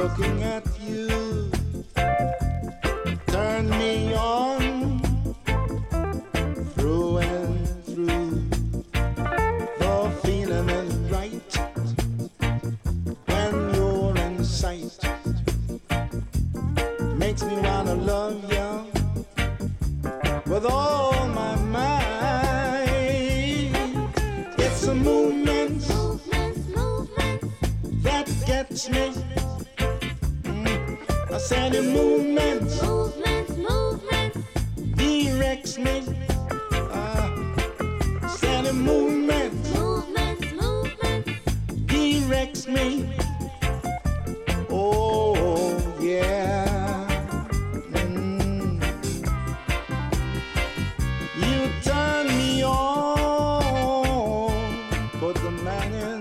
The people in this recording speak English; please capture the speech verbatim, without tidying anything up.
looking at you turn me on through and through. The feeling is right when you're in sight. Makes me wanna love you with all my might. It's a movement, movement, movement that gets me. I said a movement, movement, movement directs me. Uh, said a movement, movement, movement directs me. Oh yeah. Mm. You turn me on, put the man in